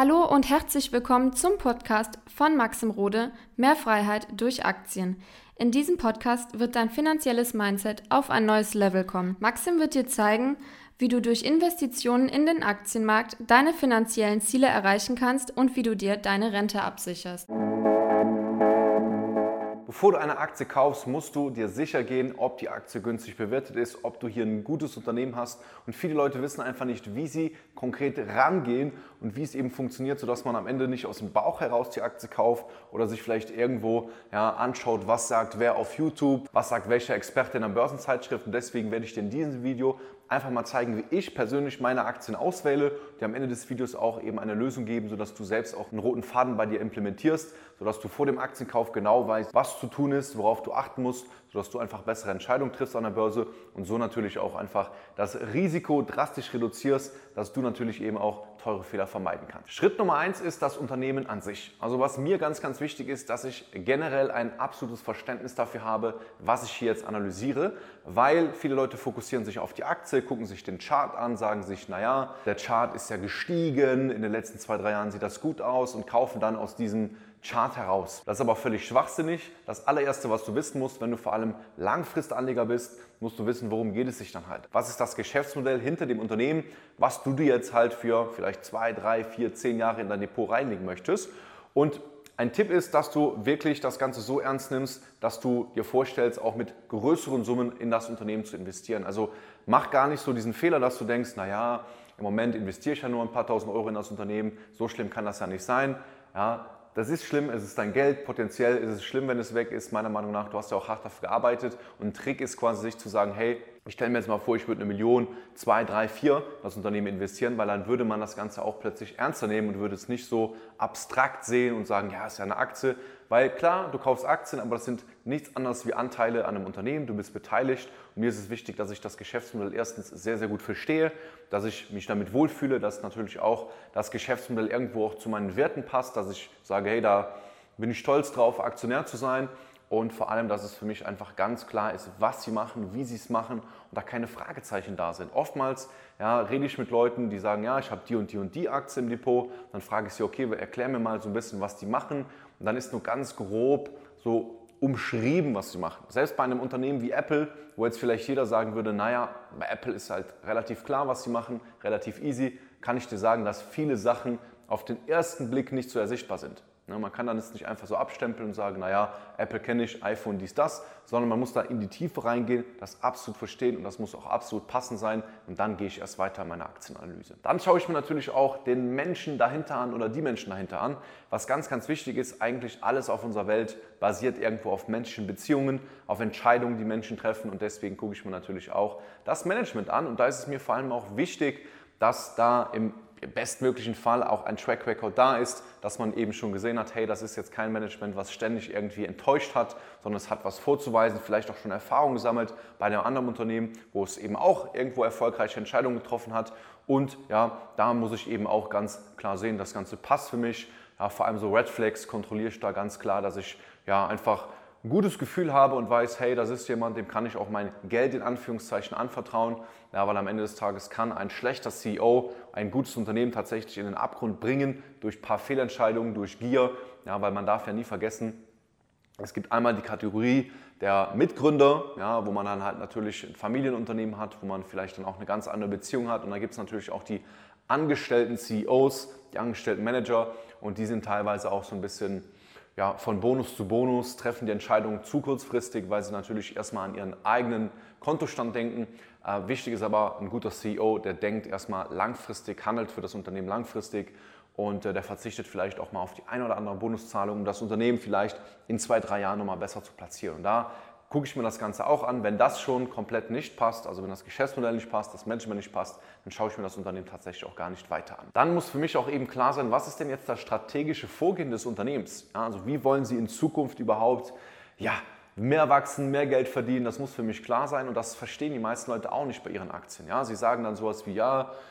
Hallo und herzlich willkommen zum Podcast von Maxim Rode, Mehr Freiheit durch Aktien. In diesem Podcast wird dein finanzielles Mindset auf ein neues Level kommen. Maxim wird dir zeigen, wie du durch Investitionen in den Aktienmarkt deine finanziellen Ziele erreichen kannst und wie du dir deine Rente absicherst. Bevor du eine Aktie kaufst, musst du dir sicher gehen, ob die Aktie günstig bewertet ist, ob du hier ein gutes Unternehmen hast. Und viele Leute wissen einfach nicht, wie sie konkret rangehen und wie es eben funktioniert, sodass man am Ende nicht aus dem Bauch heraus die Aktie kauft oder sich vielleicht irgendwo anschaut, was sagt wer auf YouTube, was sagt welcher Experte in einer Börsenzeitschrift. Und deswegen werde ich dir in diesem Video einfach mal zeigen, wie ich persönlich meine Aktien auswähle, die am Ende des Videos auch eben eine Lösung geben, sodass du selbst auch einen roten Faden bei dir implementierst, sodass du vor dem Aktienkauf genau weißt, was zu tun ist, worauf du achten musst, sodass du einfach bessere Entscheidungen triffst an der Börse und so natürlich auch einfach das Risiko drastisch reduzierst, dass du natürlich eben auch teure Fehler vermeiden kannst. Schritt Nummer 1 ist das Unternehmen an sich. Also was mir ganz wichtig ist, dass ich generell ein absolutes Verständnis dafür habe, was ich hier jetzt analysiere, weil viele Leute fokussieren sich auf die Aktie, gucken sich den Chart an, sagen sich, naja, der Chart ist ja gestiegen, in den letzten 2-3 Jahren sieht das gut aus und kaufen dann aus diesem Chart heraus. Das ist aber völlig schwachsinnig. Das allererste, was du wissen musst, wenn du vor allem Langfristanleger bist, musst du wissen, worum geht es sich dann halt. Was ist das Geschäftsmodell hinter dem Unternehmen, was du dir jetzt halt für vielleicht 2, 3, 4, 10 Jahre in dein Depot reinlegen möchtest. Und ein Tipp ist, dass du wirklich das Ganze so ernst nimmst, dass du dir vorstellst, auch mit größeren Summen in das Unternehmen zu investieren. Also mach gar nicht so diesen Fehler, dass du denkst, naja, im Moment investiere ich ja nur ein paar tausend Euro in das Unternehmen, so schlimm kann das ja nicht sein. Ja, das ist schlimm, es ist dein Geld, potenziell ist es schlimm, wenn es weg ist, meiner Meinung nach, du hast ja auch hart dafür gearbeitet und ein Trick ist quasi sich zu sagen, hey, ich stelle mir jetzt mal vor, ich würde 1 Million, 2, 3, 4 in das Unternehmen investieren, weil dann würde man das Ganze auch plötzlich ernster nehmen und würde es nicht so abstrakt sehen und sagen, ja, ist ja eine Aktie, weil klar, du kaufst Aktien, aber das sind nichts anderes wie Anteile an einem Unternehmen, du bist beteiligt und mir ist es wichtig, dass ich das Geschäftsmodell erstens sehr gut verstehe, dass ich mich damit wohlfühle, dass natürlich auch das Geschäftsmodell irgendwo auch zu meinen Werten passt, dass ich sage, hey, da bin ich stolz drauf, Aktionär zu sein. Und vor allem, dass es für mich einfach ganz klar ist, was sie machen, wie sie es machen und da keine Fragezeichen da sind. Oftmals rede ich mit Leuten, die sagen, ja, ich habe die und die Aktie im Depot. Dann frage ich sie, okay, erklär mir mal so ein bisschen, was die machen. Und dann ist nur ganz grob so umschrieben, was sie machen. Selbst bei einem Unternehmen wie Apple, wo jetzt vielleicht jeder sagen würde, naja, bei Apple ist halt relativ klar, was sie machen, relativ easy, kann ich dir sagen, dass viele Sachen auf den ersten Blick nicht so ersichtbar sind. Man kann dann jetzt nicht einfach so abstempeln und sagen, naja, Apple kenne ich, iPhone dies, das, sondern man muss da in die Tiefe reingehen, das absolut verstehen und das muss auch absolut passend sein und dann gehe ich erst weiter in meine Aktienanalyse. Dann schaue ich mir natürlich auch den Menschen dahinter an oder die Menschen dahinter an. Was ganz wichtig ist, eigentlich alles auf unserer Welt basiert irgendwo auf menschlichen Beziehungen, auf Entscheidungen, die Menschen treffen und deswegen gucke ich mir natürlich auch das Management an und da ist es mir vor allem auch wichtig, dass da im bestmöglichen Fall auch ein Track Record da ist, dass man eben schon gesehen hat, hey, das ist jetzt kein Management, was ständig irgendwie enttäuscht hat, sondern es hat was vorzuweisen, vielleicht auch schon Erfahrung gesammelt bei einem anderen Unternehmen, wo es eben auch irgendwo erfolgreiche Entscheidungen getroffen hat und ja, da muss ich eben auch ganz klar sehen, das Ganze passt für mich, ja, vor allem so Red Flags kontrolliere ich da ganz klar, dass ich ja einfach ein gutes Gefühl habe und weiß, hey, das ist jemand, dem kann ich auch mein Geld in Anführungszeichen anvertrauen, ja, weil am Ende des Tages kann ein schlechter CEO ein gutes Unternehmen tatsächlich in den Abgrund bringen durch ein paar Fehlentscheidungen, durch Gier, ja, weil man darf ja nie vergessen, es gibt einmal die Kategorie der Mitgründer, ja, wo man dann halt natürlich ein Familienunternehmen hat, wo man vielleicht dann auch eine ganz andere Beziehung hat und dann gibt es natürlich auch die angestellten CEOs, die angestellten Manager und die sind teilweise auch so ein bisschen von Bonus zu Bonus, treffen die Entscheidungen zu kurzfristig, weil sie natürlich erstmal an ihren eigenen Kontostand denken. Wichtig ist aber ein guter CEO, der denkt erstmal langfristig, handelt für das Unternehmen langfristig und der verzichtet vielleicht auch mal auf die eine oder andere Bonuszahlung, um das Unternehmen vielleicht in 2-3 Jahren nochmal besser zu platzieren. Und da gucke ich mir das Ganze auch an. Wenn das schon komplett nicht passt, also wenn das Geschäftsmodell nicht passt, das Management nicht passt, dann schaue ich mir das Unternehmen tatsächlich auch gar nicht weiter an. Dann muss für mich auch eben klar sein, was ist denn jetzt das strategische Vorgehen des Unternehmens? Ja, also wie wollen Sie in Zukunft überhaupt mehr wachsen, mehr Geld verdienen? Das muss für mich klar sein und das verstehen die meisten Leute auch nicht bei ihren Aktien. Ja, sie sagen dann sowas wie,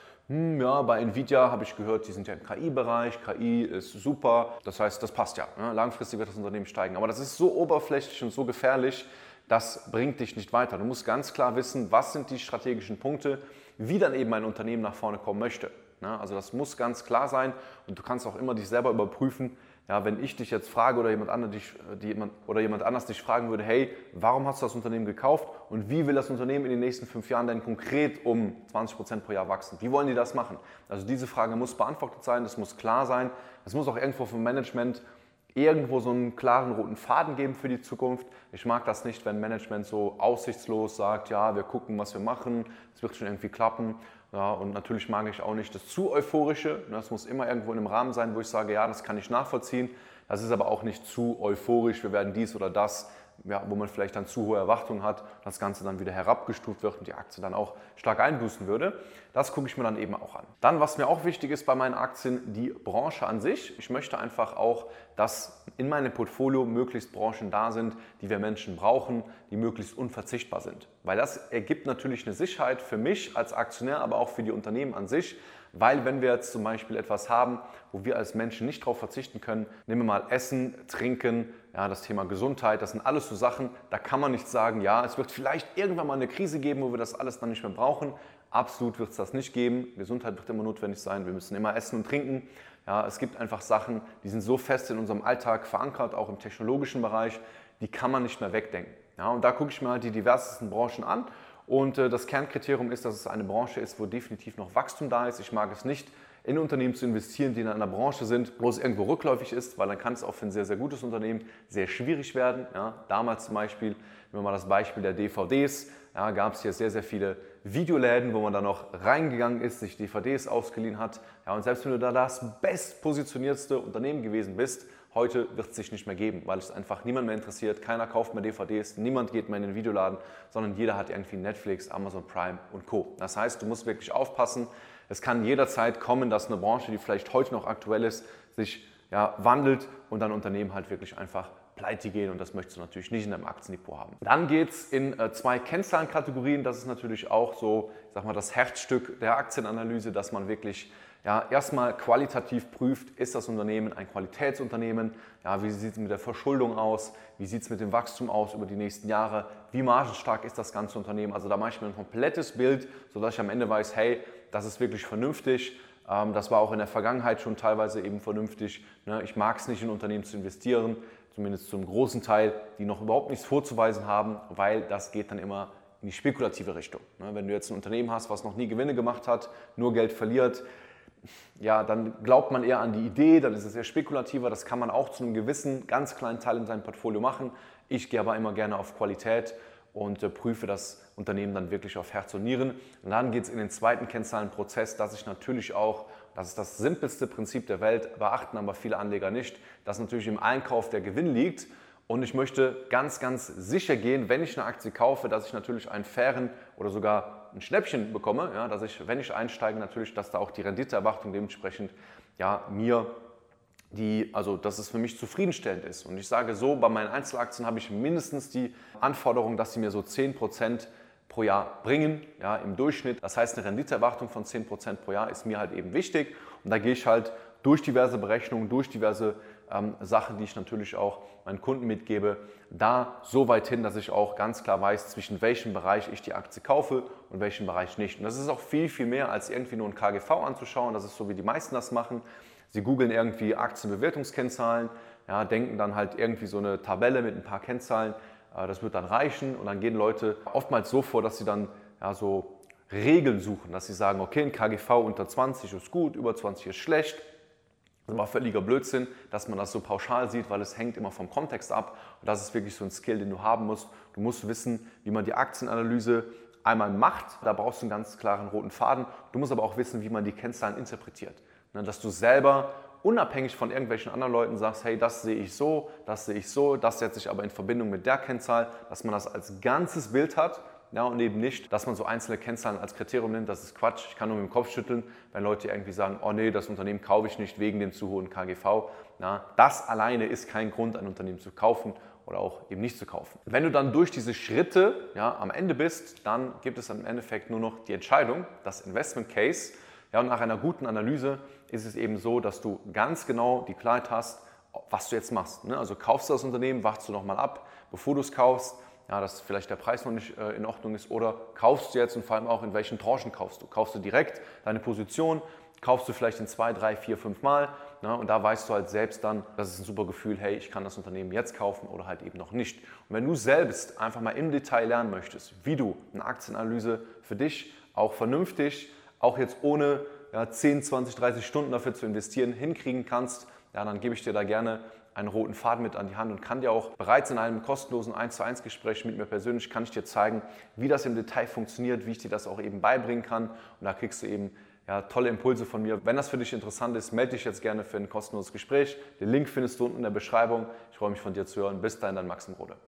bei Nvidia habe ich gehört, die sind ja im KI-Bereich, KI ist super, das heißt, das passt ja. Langfristig wird das Unternehmen steigen. Aber das ist so oberflächlich und so gefährlich, das bringt dich nicht weiter. Du musst ganz klar wissen, was sind die strategischen Punkte, wie dann eben ein Unternehmen nach vorne kommen möchte. Ja, also das muss ganz klar sein und du kannst auch immer dich selber überprüfen. Ja, wenn ich dich jetzt frage oder jemand anders dich fragen würde, hey, warum hast du das Unternehmen gekauft und wie will das Unternehmen in den nächsten 5 Jahren denn konkret um 20% pro Jahr wachsen? Wie wollen die das machen? Also diese Frage muss beantwortet sein, das muss klar sein. Es muss auch irgendwo vom Management irgendwo so einen klaren roten Faden geben für die Zukunft. Ich mag das nicht, wenn Management so aussichtslos sagt, ja, wir gucken, was wir machen, es wird schon irgendwie klappen. Ja, und natürlich mag ich auch nicht das zu Euphorische. Das muss immer irgendwo in einem Rahmen sein, wo ich sage, ja, das kann ich nachvollziehen. Das ist aber auch nicht zu euphorisch, wir werden dies oder das, ja, wo man vielleicht dann zu hohe Erwartungen hat, das Ganze dann wieder herabgestuft wird und die Aktie dann auch stark einbußen würde. Das gucke ich mir dann eben auch an. Dann, was mir auch wichtig ist bei meinen Aktien, die Branche an sich. Ich möchte einfach auch, dass in meinem Portfolio möglichst Branchen da sind, die wir Menschen brauchen, die möglichst unverzichtbar sind. Weil das ergibt natürlich eine Sicherheit für mich als Aktionär, aber auch für die Unternehmen an sich. Weil wenn wir jetzt zum Beispiel etwas haben, wo wir als Menschen nicht darauf verzichten können, nehmen wir mal Essen, Trinken, ja, das Thema Gesundheit, das sind alles so Sachen, da kann man nicht sagen, ja, es wird vielleicht irgendwann mal eine Krise geben, wo wir das alles dann nicht mehr brauchen. Absolut wird es das nicht geben. Gesundheit wird immer notwendig sein, wir müssen immer essen und trinken. Ja, es gibt einfach Sachen, die sind so fest in unserem Alltag verankert, auch im technologischen Bereich, die kann man nicht mehr wegdenken. Ja, und da gucke ich mir halt die diversesten Branchen an. Und das Kernkriterium ist, dass es eine Branche ist, wo definitiv noch Wachstum da ist. Ich mag es nicht, in Unternehmen zu investieren, die in einer Branche sind, wo es irgendwo rückläufig ist, weil dann kann es auch für ein sehr, sehr gutes Unternehmen sehr schwierig werden. Ja, damals zum Beispiel, nehmen wir mal das Beispiel der DVDs, ja, gab es hier sehr, sehr viele Videoläden, wo man dann noch reingegangen ist, sich DVDs ausgeliehen hat. Ja, und selbst wenn du da das bestpositioniertste Unternehmen gewesen bist, heute wird es sich nicht mehr geben, weil es einfach niemand mehr interessiert, keiner kauft mehr DVDs, niemand geht mehr in den Videoladen, sondern jeder hat irgendwie Netflix, Amazon Prime und Co. Das heißt, du musst wirklich aufpassen, es kann jederzeit kommen, dass eine Branche, die vielleicht heute noch aktuell ist, sich wandelt und dann Unternehmen halt wirklich einfach pleite gehen und das möchtest du natürlich nicht in deinem Aktiendepot haben. Dann geht es in 2 Kennzahlenkategorien, das ist natürlich auch so, ich sag mal, das Herzstück der Aktienanalyse, dass man wirklich erstmal qualitativ prüft, ist das Unternehmen ein Qualitätsunternehmen, wie sieht es mit der Verschuldung aus, wie sieht es mit dem Wachstum aus über die nächsten Jahre, wie margenstark ist das ganze Unternehmen, also da mache ich mir ein komplettes Bild, sodass ich am Ende weiß, hey, das ist wirklich vernünftig, das war auch in der Vergangenheit schon teilweise eben vernünftig, ich mag es nicht in Unternehmen zu investieren, zumindest zum großen Teil, die noch überhaupt nichts vorzuweisen haben, weil das geht dann immer in die spekulative Richtung. Wenn du jetzt ein Unternehmen hast, was noch nie Gewinne gemacht hat, nur Geld verliert, dann glaubt man eher an die Idee, dann ist es eher spekulativer, das kann man auch zu einem gewissen, ganz kleinen Teil in seinem Portfolio machen. Ich gehe aber immer gerne auf Qualität und prüfe das Unternehmen dann wirklich auf Herz und Nieren. Und dann geht es in den zweiten Kennzahlenprozess, dass ich natürlich auch, das ist das simpelste Prinzip der Welt, beachten aber viele Anleger nicht, dass natürlich im Einkauf der Gewinn liegt. Und ich möchte ganz, ganz sicher gehen, wenn ich eine Aktie kaufe, dass ich natürlich einen fairen oder sogar ein Schnäppchen bekomme, dass ich, wenn ich einsteige, natürlich, dass da auch die Renditeerwartung dementsprechend dass es für mich zufriedenstellend ist. Und ich sage so, bei meinen Einzelaktien habe ich mindestens die Anforderung, dass sie mir so 10% pro Jahr bringen, im Durchschnitt. Das heißt, eine Renditeerwartung von 10% pro Jahr ist mir halt eben wichtig. Und da gehe ich halt durch diverse Berechnungen, durch diverse Sachen, die ich natürlich auch meinen Kunden mitgebe, da so weit hin, dass ich auch ganz klar weiß, zwischen welchem Bereich ich die Aktie kaufe und welchem Bereich nicht. Und das ist auch viel, viel mehr, als irgendwie nur ein KGV anzuschauen. Das ist so, wie die meisten das machen. Sie googeln irgendwie Aktienbewertungskennzahlen, denken dann halt irgendwie so eine Tabelle mit ein paar Kennzahlen, das wird dann reichen und dann gehen Leute oftmals so vor, dass sie dann so Regeln suchen, dass sie sagen, okay, ein KGV unter 20 ist gut, über 20 ist schlecht. Das war völliger Blödsinn, dass man das so pauschal sieht, weil es hängt immer vom Kontext ab und das ist wirklich so ein Skill, den du haben musst. Du musst wissen, wie man die Aktienanalyse einmal macht, da brauchst du einen ganz klaren roten Faden. Du musst aber auch wissen, wie man die Kennzahlen interpretiert. Dass du selber unabhängig von irgendwelchen anderen Leuten sagst, hey, das sehe ich so, das setze ich aber in Verbindung mit der Kennzahl, dass man das als ganzes Bild hat. Und eben nicht, dass man so einzelne Kennzahlen als Kriterium nimmt, das ist Quatsch. Ich kann nur mit dem Kopf schütteln, wenn Leute irgendwie sagen, oh nee, das Unternehmen kaufe ich nicht wegen dem zu hohen KGV. Das alleine ist kein Grund, ein Unternehmen zu kaufen oder auch eben nicht zu kaufen. Wenn du dann durch diese Schritte am Ende bist, dann gibt es im Endeffekt nur noch die Entscheidung, das Investment Case. Und nach einer guten Analyse ist es eben so, dass du ganz genau die Klarheit hast, was du jetzt machst. Also kaufst du das Unternehmen, wachst du nochmal ab, bevor du es kaufst. ja, dass vielleicht der Preis noch nicht in Ordnung ist, oder kaufst du jetzt und vor allem auch in welchen Tranchen kaufst du? Kaufst du direkt deine Position, kaufst du vielleicht in 2, 3, 4, 5 Mal, ne? Und da weißt du halt selbst dann, das ist ein super Gefühl, hey, ich kann das Unternehmen jetzt kaufen oder halt eben noch nicht. Und wenn du selbst einfach mal im Detail lernen möchtest, wie du eine Aktienanalyse für dich auch vernünftig, auch jetzt ohne 10, 20, 30 Stunden dafür zu investieren, hinkriegen kannst, ja, dann gebe ich dir da gerne einen roten Faden mit an die Hand und kann dir auch bereits in einem kostenlosen 1:1 Gespräch mit mir persönlich, kann ich dir zeigen, wie das im Detail funktioniert, wie ich dir das auch eben beibringen kann. Und da kriegst du eben tolle Impulse von mir. Wenn das für dich interessant ist, melde dich jetzt gerne für ein kostenloses Gespräch. Den Link findest du unten in der Beschreibung. Ich freue mich von dir zu hören. Bis dahin, dein Maxim Rode.